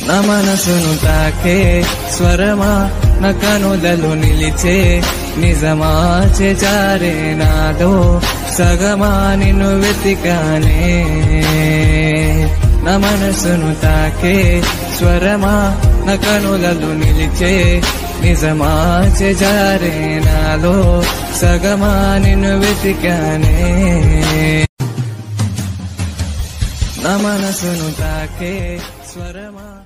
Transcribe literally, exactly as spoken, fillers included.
నా మనసును తాకే స్వరమా నా కనులలో నిలిచే నిజమా చేజారే నాదో సగమా నిన్ను వెతికానే నా మనసును తాకే స్వరమా నా కనులలో నిలిచే నిజమా చేజారే నాలో సగమా నిన్ను వెతికానే నా మనసును తాకే స్వరమా